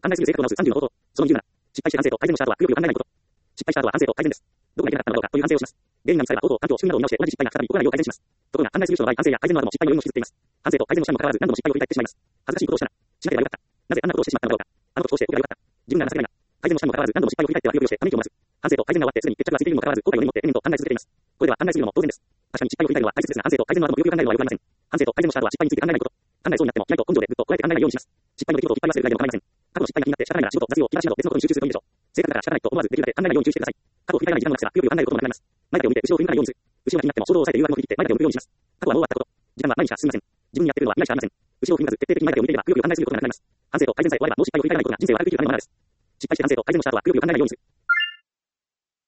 案内する正確度の数30の方法。その27。失敗して反省と改善をした後はくよくよ考えないこと。失敗した後は反省と改善です。どこがいけなかったのだろうかという反省をします。原因が見つかれば方法、環境、仕組みなどを見直して同じ失敗が再び起こらないよう改善します。ところが案内する人の場合、反省や改善の後も失敗の要因を引きずっています。反省と改善をしたにもかかわらず何度も失敗を繰り返してしまいます。恥ずかしいことをしたな。しなければよかった。なぜあんなことをしてしまったのだろうか。あのことをしておけばよかった。自分が情けないな。改善もしたにもかかわらず何度も失敗を繰り返してはくよくよしてため息を漏らす。反省と改善が終わってすぐに決着がついているにもかかわらず後悔を根に持って延々と案内し続けています。これでは案内するのも当然です。確かに失敗を繰り返すのは大切ですが、反省と改善の後もよくよく考えるのはよくありません。反省と改善をした後は失敗について考えないこと。案内そうになっても気合と根性でぐっとこらえて考えないようにします。失敗の出来事を引っ張り出せるぐらいでも構いません。過去の失敗が気になって仕方ないなら仕事、雑用、気晴らしなど別のことに集中するといいでしょう。正確だから仕方ないと思わずできるだけ考えないように注意してください。過去を振り返らない時間をなくせばくよくよ考えることもなくなります。前だけを見て後ろを振り向かないようにする。後ろが気になっても衝動を抑えて誘惑を振り切って前だけを向くようにします。過去はもう終わったこと。時間は前にしか進みません。自分にやってくるのは未来しかありません。後ろを振り向かず徹底的に前だけを見ていればくよくよ案内することがなくなります。反省と改善さえ終わればもう失敗を振り返らないことが人生を悪く生きるためのままです。失敗して反省と改善をした後はくよくよ考えないようにする。